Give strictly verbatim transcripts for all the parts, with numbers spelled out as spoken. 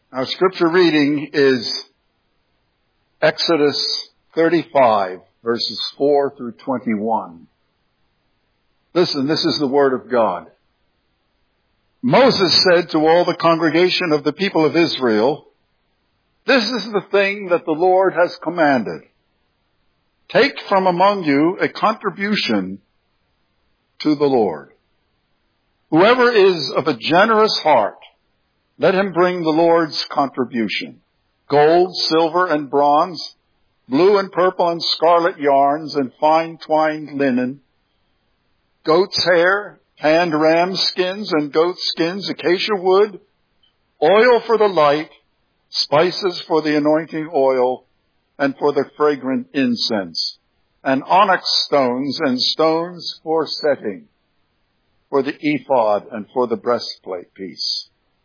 Our scripture reading is Exodus thirty-five, verses four through twenty-one. Listen, this is the word of God. Moses said to all the congregation of the people of Israel, "This is the thing that the Lord has commanded. Take from among you a contribution to the Lord. Whoever is of a generous heart, let him bring the Lord's contribution. Gold, silver, and bronze, blue and purple and scarlet yarns, and fine twined linen, goat's hair, tanned ram skins and goat skins, acacia wood, oil for the light, spices for the anointing oil, and for the fragrant incense, and onyx stones and stones for setting, for the ephod and for the breastplate piece.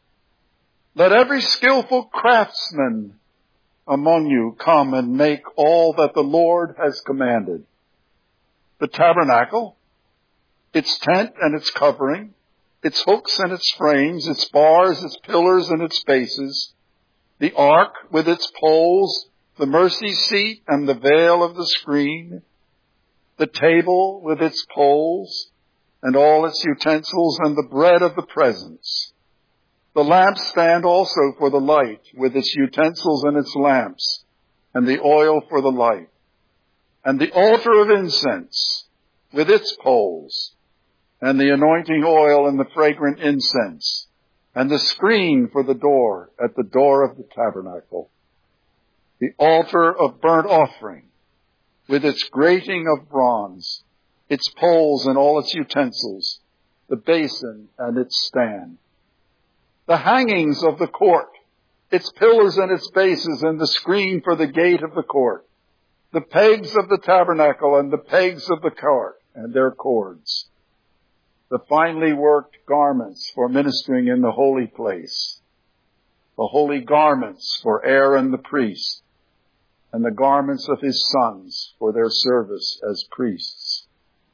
Let every skillful craftsman among you come and make all that the Lord has commanded: the tabernacle, its tent and its covering, its hooks and its frames, its bars, its pillars and its bases, the ark with its poles, the mercy seat and the veil of the screen, the table with its poles and all its utensils, and the bread of the presence, the lampstand also for the light with its utensils and its lamps, and the oil for the light, and the altar of incense with its poles, and the anointing oil and the fragrant incense, and the screen for the door at the door of the tabernacle, the altar of burnt offering with its grating of bronze, its poles and all its utensils, the basin and its stand, the hangings of the court, its pillars and its bases, and the screen for the gate of the court, the pegs of the tabernacle and the pegs of the court and their cords, the finely worked garments for ministering in the holy place, the holy garments for Aaron the priest, and the garments of his sons for their service as priests."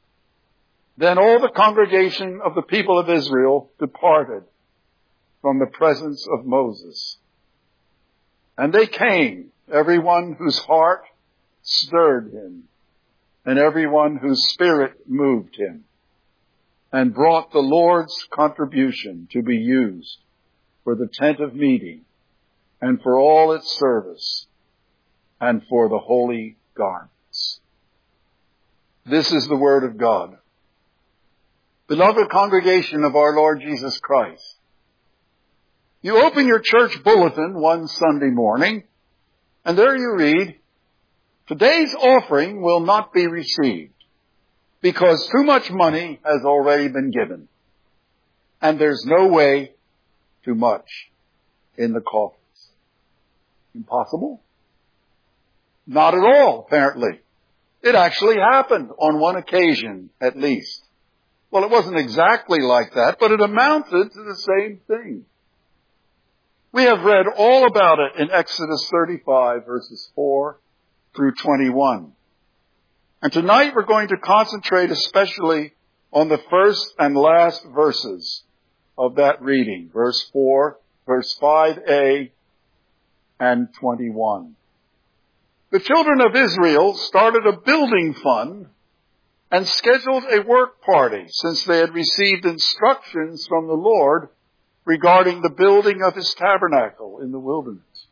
Then all the congregation of the people of Israel departed from the presence of Moses. And they came, everyone whose heart stirred him, and everyone whose spirit moved him, and brought the Lord's contribution to be used for the tent of meeting, and for all its service, and for the holy garments. This is the word of God. Beloved congregation of our Lord Jesus Christ, you open your church bulletin one Sunday morning, and there you read, "Today's offering will not be received because too much money has already been given, and there's no way too much in the coffers." Impossible? Not at all, apparently. It actually happened on one occasion, at least. Well, it wasn't exactly like that, but it amounted to the same thing. We have read all about it in Exodus thirty-five, verses four through twenty-one. And tonight we're going to concentrate especially on the first and last verses of that reading, verse four, verse five a, and twenty-one. The children of Israel started a building fund and scheduled a work party since they had received instructions from the Lord regarding the building of his tabernacle in the wilderness.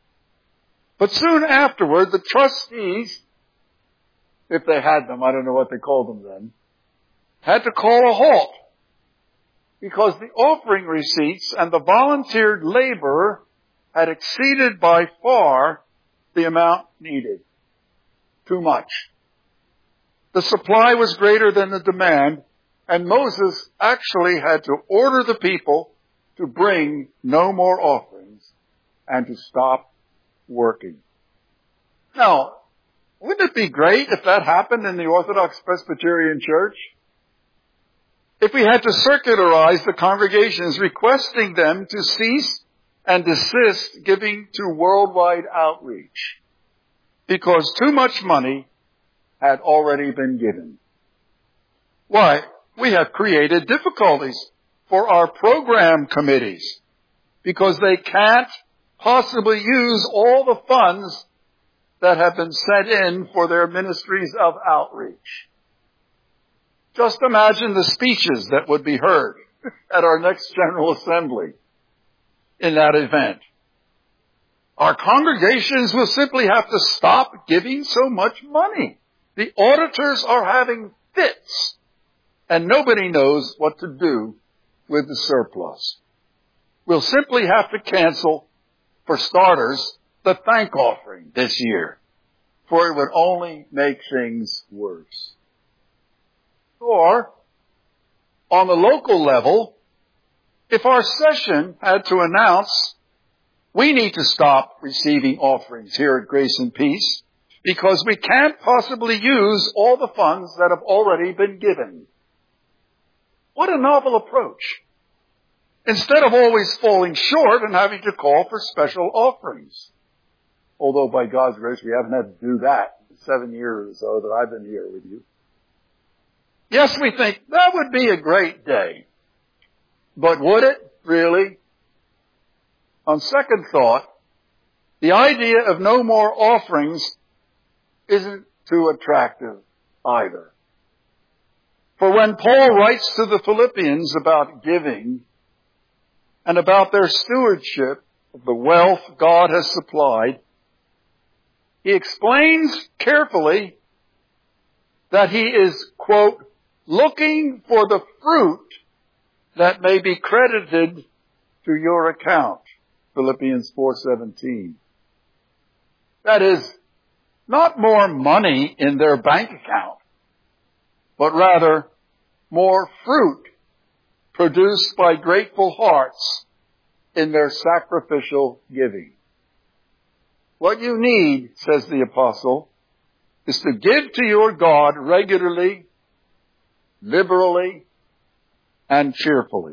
But soon afterward, the trustees, if they had them, I don't know what they called them then, had to call a halt because the offering receipts and the volunteered labor had exceeded by far the amount needed. Too much. The supply was greater than the demand, and Moses actually had to order the people to bring no more offerings and to stop working. Now, wouldn't it be great if that happened in the Orthodox Presbyterian Church? If we had to circularize the congregations requesting them to cease and desist giving to worldwide outreach because too much money had already been given. Why, we have created difficulties for our program committees because they can't possibly use all the funds that have been sent in for their ministries of outreach. Just imagine the speeches that would be heard at our next General Assembly in that event. Our congregations will simply have to stop giving so much money. The auditors are having fits, and nobody knows what to do with the surplus. We'll simply have to cancel, for starters, the thank offering this year, for it would only make things worse. Or, on the local level, if our session had to announce, we need to stop receiving offerings here at Grace and Peace because we can't possibly use all the funds that have already been given. What a novel approach. Instead of always falling short and having to call for special offerings. Although by God's grace we haven't had to do that in seven years or so that I've been here with you. Yes, we think that would be a great day. But would it really? On second thought, the idea of no more offerings isn't too attractive either. For when Paul writes to the Philippians about giving and about their stewardship of the wealth God has supplied, he explains carefully that he is, quote, looking for the fruit that may be credited to your account. Philippians four seventeen. That is, not more money in their bank account, but rather more fruit produced by grateful hearts in their sacrificial giving. What you need, says the apostle, is to give to your God regularly, liberally, and cheerfully.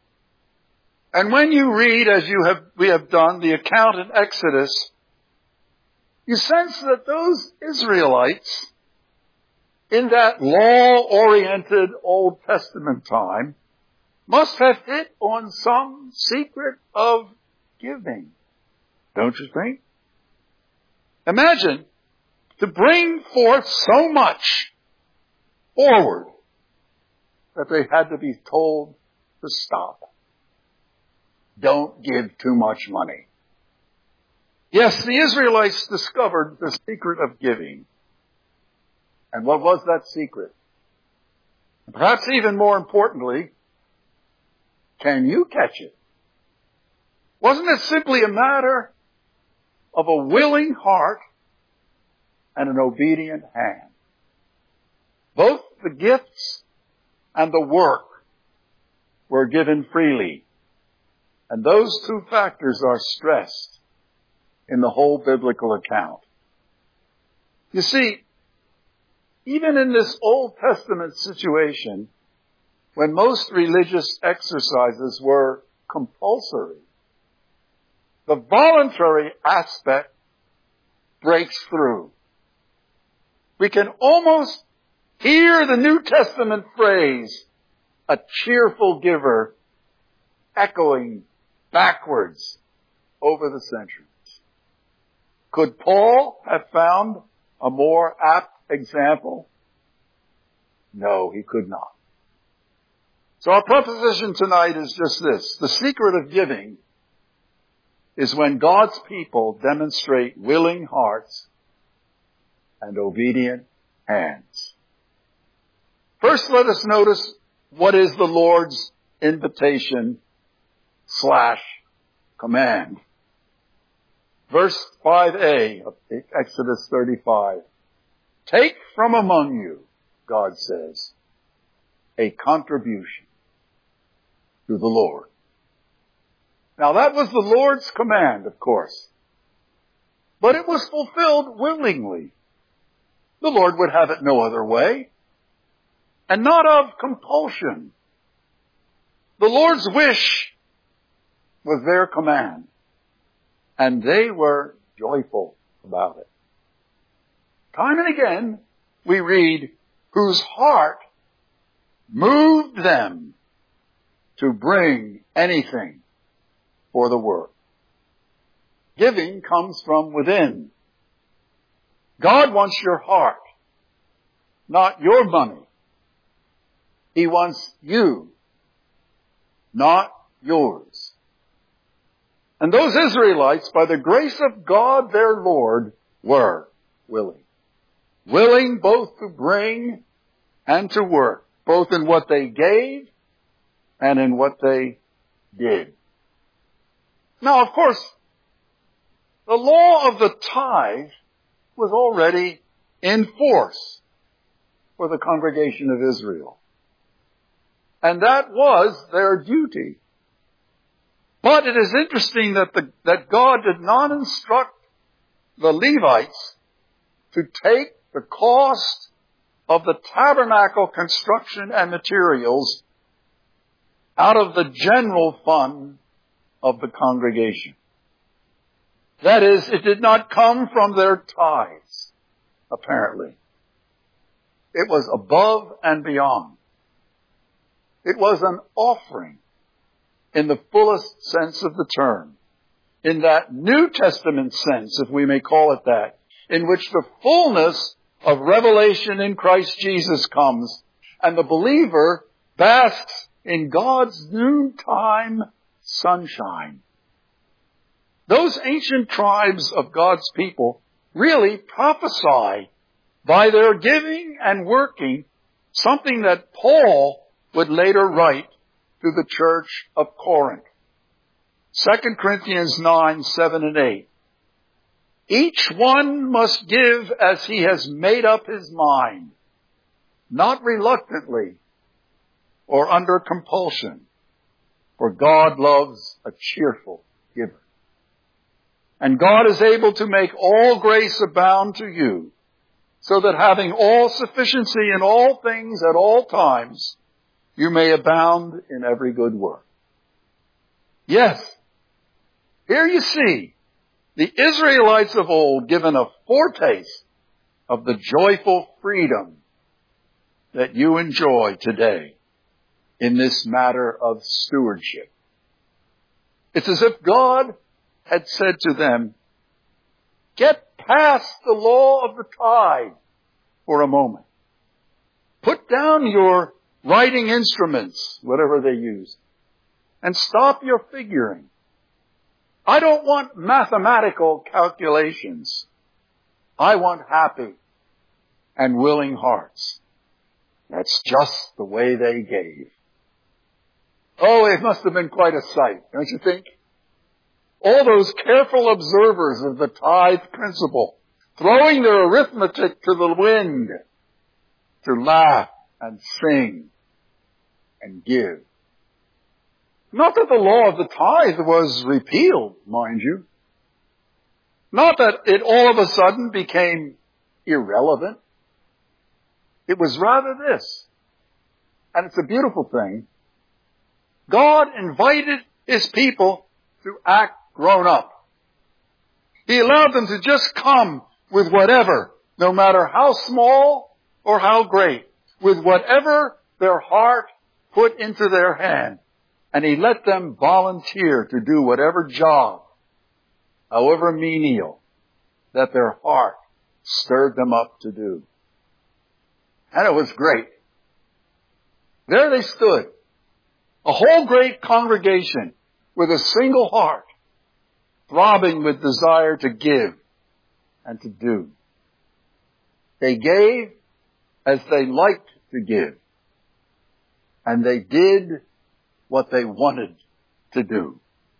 And when you read, as you have, we have done, the account in Exodus, you sense that those Israelites in that law-oriented Old Testament time must have hit on some secret of giving. Don't you think? Imagine to bring forth so much forward that they had to be told to stop. Don't give too much money. Yes, the Israelites discovered the secret of giving. And what was that secret? Perhaps even more importantly, can you catch it? Wasn't it simply a matter of a willing heart and an obedient hand? Both the gifts and the work were given freely. And those two factors are stressed in the whole biblical account. You see, even in this Old Testament situation, when most religious exercises were compulsory, the voluntary aspect breaks through. We can almost hear the New Testament phrase, a cheerful giver, echoing backwards over the centuries. Could Paul have found a more apt example? No, he could not. So our proposition tonight is just this. The secret of giving is when God's people demonstrate willing hearts and obedient hands. First, let us notice what is the Lord's invitation slash command. Verse five a of Exodus thirty-five. Take from among you, God says, a contribution to the Lord. Now that was the Lord's command, of course. But it was fulfilled willingly. The Lord would have it no other way. And not of compulsion. The Lord's wish was their command. And they were joyful about it. Time and again, we read, whose heart moved them to bring anything for the work. Giving comes from within. God wants your heart, not your money. He wants you, not yours. And those Israelites, by the grace of God their Lord, were willing. Willing both to bring and to work, both in what they gave and in what they did. Now, of course, the law of the tithe was already in force for the congregation of Israel. And that was their duty. But it is interesting that the, that God did not instruct the Levites to take the cost of the tabernacle construction and materials out of the general fund of the congregation. That is, it did not come from their tithes, apparently. It was above and beyond. It was an offering in the fullest sense of the term, in that New Testament sense, if we may call it that, in which the fullness of revelation in Christ Jesus comes, and the believer basks in God's noontime sunshine. Those ancient tribes of God's people really prophesy by their giving and working something that Paul would later write to the church of Corinth. Second Corinthians nine, seven and eight. Each one must give as he has made up his mind, not reluctantly or under compulsion, for God loves a cheerful giver. And God is able to make all grace abound to you, so that having all sufficiency in all things at all times, you may abound in every good work. Yes, here you see the Israelites of old given a foretaste of the joyful freedom that you enjoy today in this matter of stewardship. It's as if God had said to them, get past the law of the tithe for a moment. Put down your writing instruments, whatever they use, and stop your figuring. I don't want mathematical calculations. I want happy and willing hearts. That's just the way they gave. Oh, it must have been quite a sight, don't you think? All those careful observers of the tithe principle, throwing their arithmetic to the wind to laugh and sing and give. Not that the law of the tithe was repealed, mind you. Not that it all of a sudden became irrelevant. It was rather this, and it's a beautiful thing. God invited his people to act grown up. He allowed them to just come with whatever, no matter how small or how great, with whatever their heart put into their hand. And he let them volunteer to do whatever job, however menial, that their heart stirred them up to do. And it was great. There they stood, a whole great congregation with a single heart, throbbing with desire to give and to do. They gave as they liked to give, and they did what they wanted to do.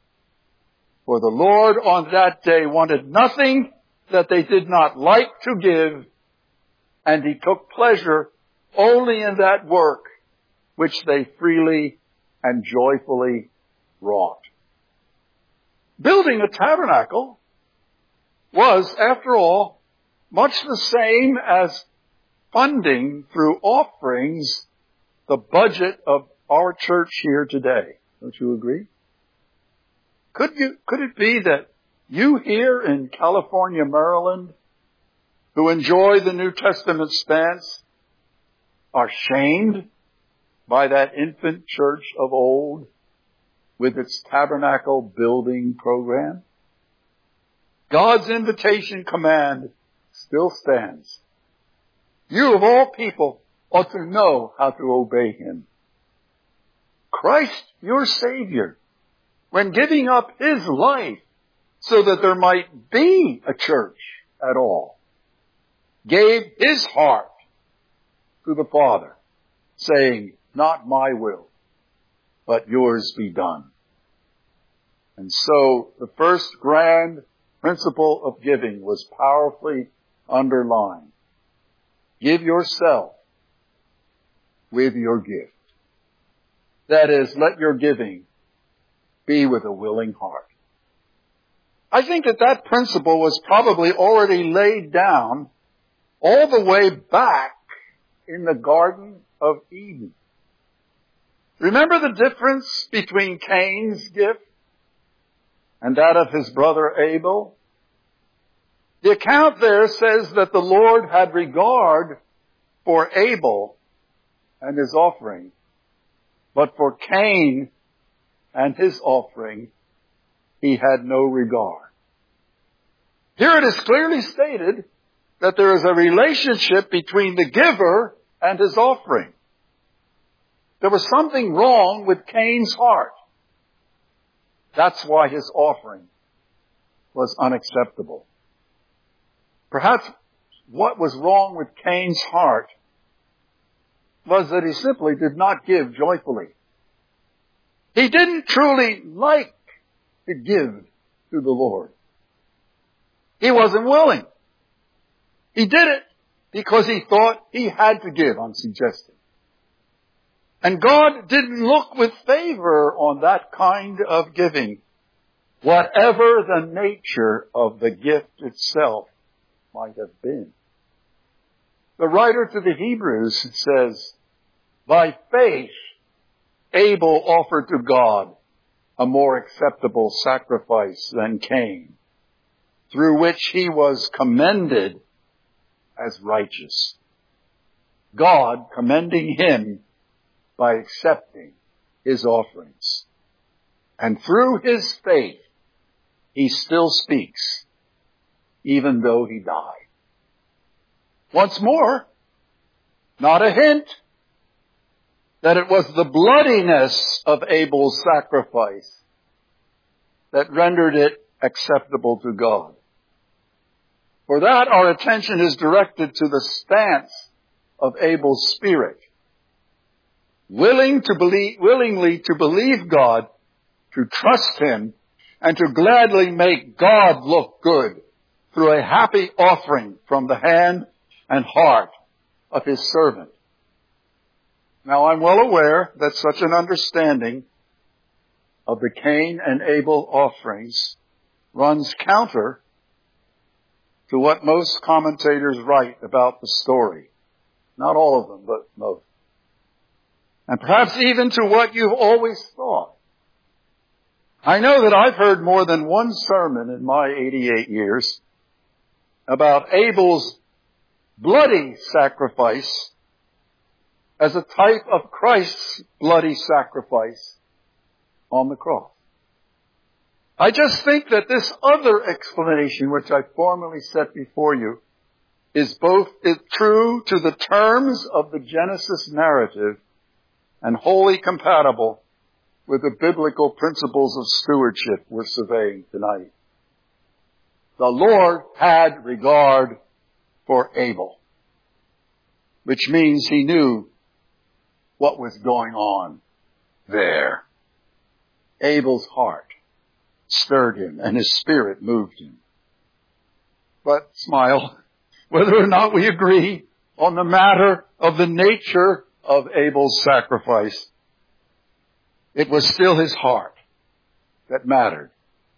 For the Lord on that day wanted nothing that they did not like to give, and he took pleasure only in that work which they freely and joyfully wrought. Building a tabernacle was, after all, much the same as funding through offerings the budget of our church here today. Don't you agree? Could you, could it be that you here in California, Maryland, who enjoy the New Testament stance, are shamed by that infant church of old with its tabernacle building program? God's invitation command still stands. You of all people ought to know how to obey him. Christ, your Savior, when giving up his life so that there might be a church at all, gave his heart to the Father, saying, not my will, but yours be done. And so the first grand principle of giving was powerfully underlined. Give yourself with your gift. That is, let your giving be with a willing heart. I think that that principle was probably already laid down all the way back in the Garden of Eden. Remember the difference between Cain's gift and that of his brother Abel? The account there says that the Lord had regard for Abel and his offering, but for Cain and his offering, he had no regard. Here it is clearly stated that there is a relationship between the giver and his offering. There was something wrong with Cain's heart. That's why his offering was unacceptable. Perhaps what was wrong with Cain's heart was that he simply did not give joyfully. He didn't truly like to give to the Lord. He wasn't willing. He did it because he thought he had to give, I'm suggesting. And God didn't look with favor on that kind of giving, whatever the nature of the gift itself might have been. The writer to the Hebrews says, by faith, Abel offered to God a more acceptable sacrifice than Cain, through which he was commended as righteous. God commending him by accepting his offerings. And through his faith, he still speaks, even though he died. Once more, not a hint that it was the bloodiness of Abel's sacrifice that rendered it acceptable to God. For that, our attention is directed to the stance of Abel's spirit, willing to believe, willingly to believe God, to trust him, and to gladly make God look good through a happy offering from the hand and heart of his servant. Now, I'm well aware that such an understanding of the Cain and Abel offerings runs counter to what most commentators write about the story. Not all of them, but most. And perhaps even to what you've always thought. I know that I've heard more than one sermon in my eighty-eight years about Abel's bloody sacrifice as a type of Christ's bloody sacrifice on the cross. I just think that this other explanation, which I formally set before you, is both true to the terms of the Genesis narrative and wholly compatible with the biblical principles of stewardship we're surveying tonight. The Lord had regard for Abel, which means he knew what was going on there. Abel's heart stirred him and his spirit moved him. But smile, whether or not we agree on the matter of the nature of Abel's sacrifice, it was still his heart that mattered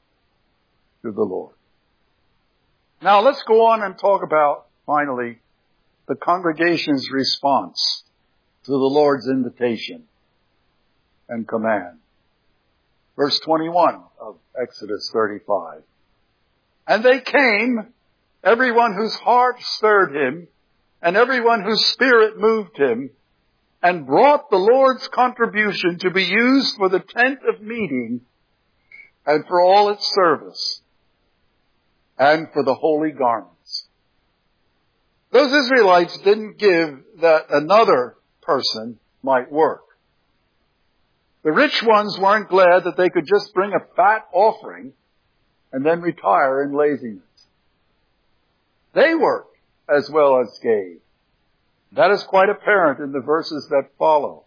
to the Lord. Now let's go on and talk about, finally, the congregation's response to the Lord's invitation and command. Verse twenty-one of Exodus thirty-five. And they came, everyone whose heart stirred him, and everyone whose spirit moved him, and brought the Lord's contribution to be used for the tent of meeting and for all its service. and for the holy garments. Those Israelites didn't give that another person might work. The rich ones weren't glad that they could just bring a fat offering and then retire in laziness. They worked as well as gave. That is quite apparent in the verses that follow.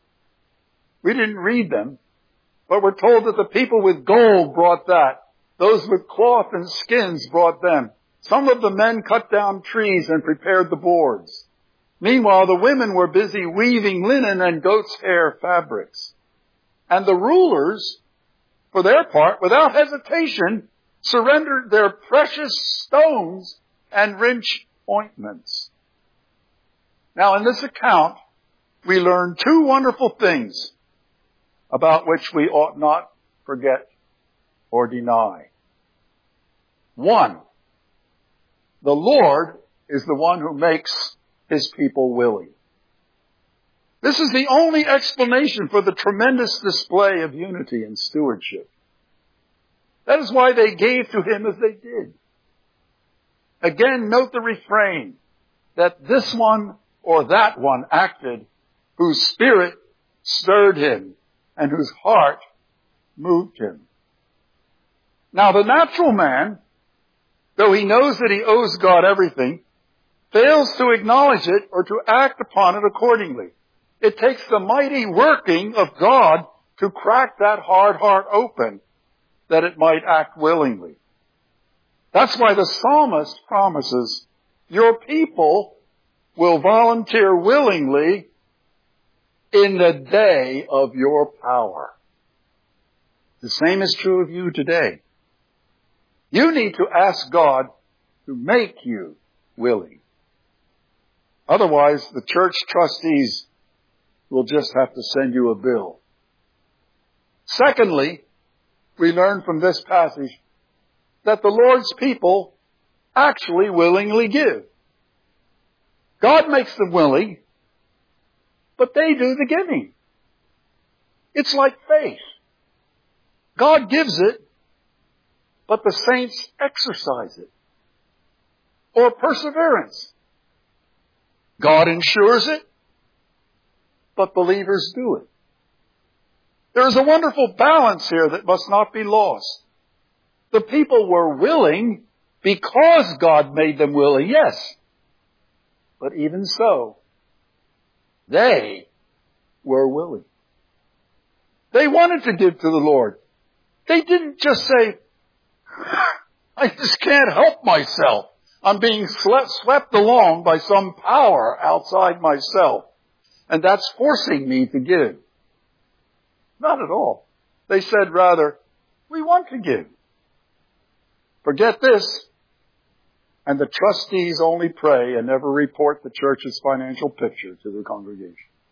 We didn't read them, but we're told that the people with gold brought that. Those with cloth and skins brought them. Some of the men cut down trees and prepared the boards. Meanwhile, the women were busy weaving linen and goat's hair fabrics. And the rulers, for their part, without hesitation, surrendered their precious stones and rich ointments. Now, in this account, we learn two wonderful things about which we ought not forget or deny. One, the Lord is the one who makes His people willing. This is the only explanation for the tremendous display of unity and stewardship. That is why they gave to Him as they did. Again, note the refrain that this one or that one acted whose spirit stirred him and whose heart moved him. Now, the natural man, though he knows that he owes God everything, fails to acknowledge it or to act upon it accordingly. It takes the mighty working of God to crack that hard heart open, that it might act willingly. That's why the psalmist promises, your people will volunteer willingly in the day of your power. The same is true of you today. You need to ask God to make you willing. Otherwise, the church trustees will just have to send you a bill. Secondly, we learn from this passage that the Lord's people actually willingly give. God makes them willing, but they do the giving. It's like faith. God gives it, but the saints exercise it. Or perseverance. God ensures it, but believers do it. There is a wonderful balance here that must not be lost. The people were willing because God made them willing, yes. But even so, they were willing. They wanted to give to the Lord. They didn't just say, I just can't help myself. I'm being swept along by some power outside myself, and that's forcing me to give. Not at all. They said rather, we want to give. Forget this, and the trustees only pray and never report the church's financial picture to the congregation.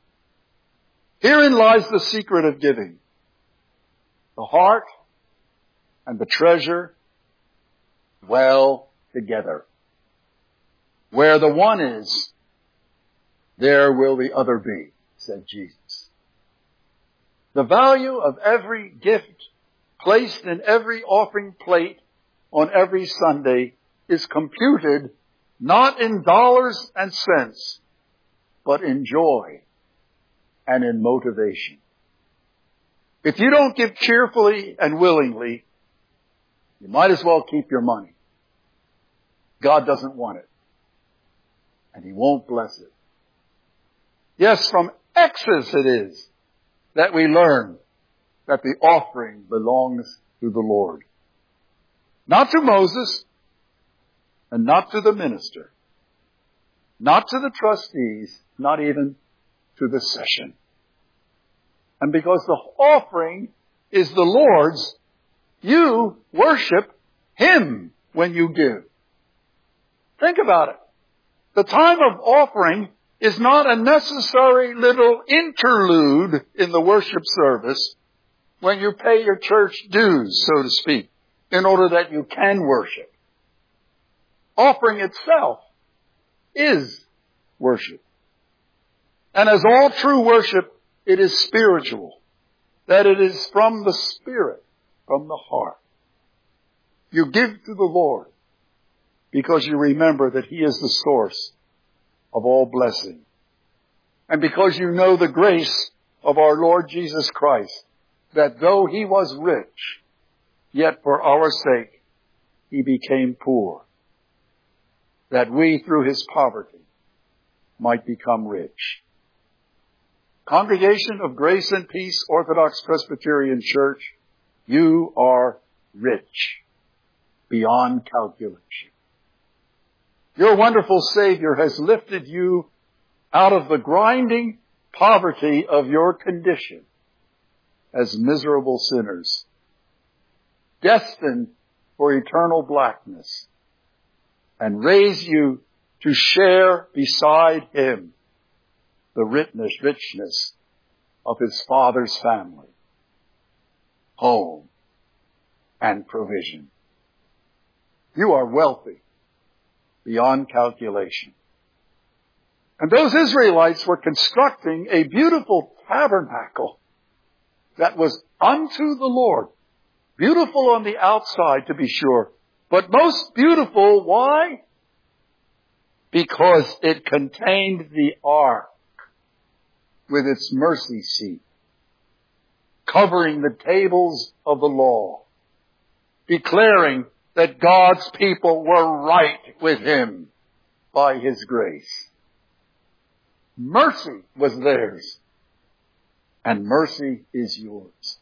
Herein lies the secret of giving. The heart and the treasure dwell together. Where the one is, there will the other be, said Jesus. The value of every gift placed in every offering plate on every Sunday is computed not in dollars and cents, but in joy and in motivation. If you don't give cheerfully and willingly, you might as well keep your money. God doesn't want it, and He won't bless it. Yes, from Exodus it is that we learn that the offering belongs to the Lord. Not to Moses, and not to the minister, not to the trustees, not even to the session. And because the offering is the Lord's, you worship Him when you give. Think about it. The time of offering is not a necessary little interlude in the worship service when you pay your church dues, so to speak, in order that you can worship. Offering itself is worship. And as all true worship, it is spiritual. That it is from the Spirit, from the heart. You give to the Lord because you remember that he is the source of all blessing. And because you know the grace of our Lord Jesus Christ, that though he was rich, yet for our sake he became poor, that we through his poverty might become rich. Congregation of Grace and Peace Orthodox Presbyterian Church, you are rich beyond calculation. Your wonderful Savior has lifted you out of the grinding poverty of your condition as miserable sinners, destined for eternal blackness, and raised you to share beside him the richness, richness of his Father's family, home, and provision. You are wealthy beyond calculation. And those Israelites were constructing a beautiful tabernacle that was unto the Lord. Beautiful on the outside, to be sure, but most beautiful, why? Because it contained the ark with its mercy seat, covering the tables of the law, declaring that God's people were right with him by his grace. Mercy was theirs, and mercy is yours.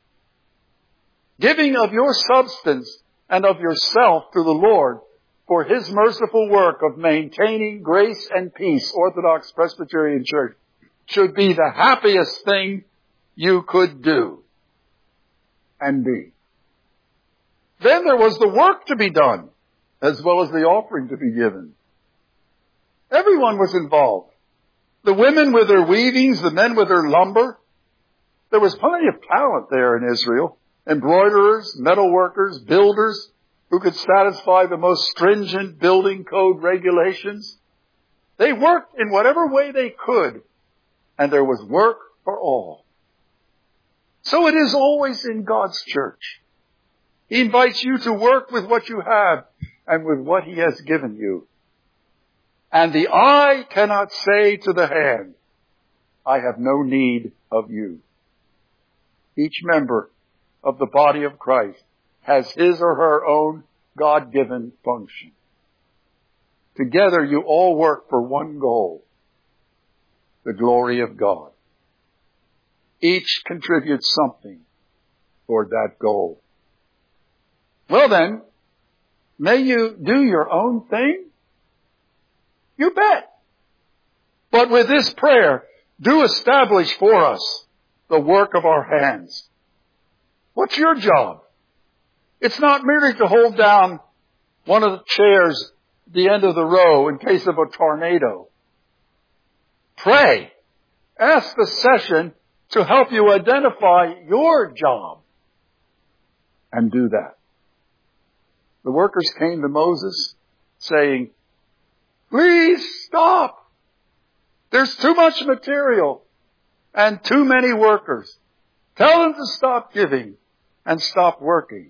Giving of your substance and of yourself to the Lord for his merciful work of maintaining grace and peace, Orthodox Presbyterian Church, should be the happiest thing you could do and be. Then there was the work to be done, as well as the offering to be given. Everyone was involved. The women with their weavings, the men with their lumber. There was plenty of talent there in Israel. Embroiderers, metalworkers, builders who could satisfy the most stringent building code regulations. They worked in whatever way they could, and there was work for all. So it is always in God's church. He invites you to work with what you have and with what he has given you. And the eye cannot say to the hand, I have no need of you. Each member of the body of Christ has his or her own God-given function. Together you all work for one goal, the glory of God. Each contributes something toward that goal. Well then, may you do your own thing? You bet. But with this prayer, do establish for us the work of our hands. What's your job? It's not merely to hold down one of the chairs at the end of the row in case of a tornado. Pray. Ask the session to help you identify your job and do that. The workers came to Moses saying, please stop. There's too much material and too many workers. Tell them to stop giving and stop working.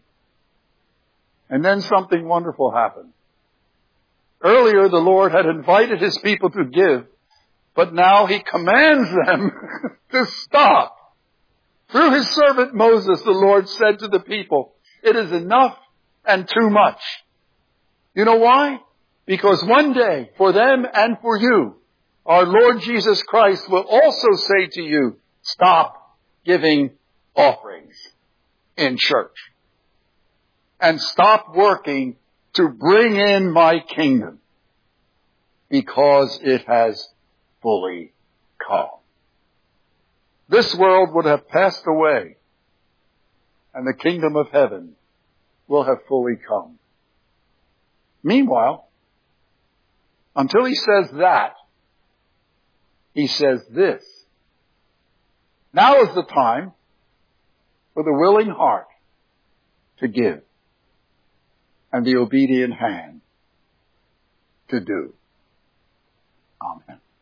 And then something wonderful happened. Earlier, the Lord had invited his people to give, but now he commands them to stop. Through his servant Moses, the Lord said to the people, it is enough and too much. You know why? Because one day, for them and for you, our Lord Jesus Christ will also say to you, stop giving offerings in church. And stop working to bring in my kingdom, because it has fully come. This world would have passed away, and the kingdom of heaven will have fully come. Meanwhile, until he says that, he says this. Now is the time for the willing heart to give and the obedient hand to do. Amen.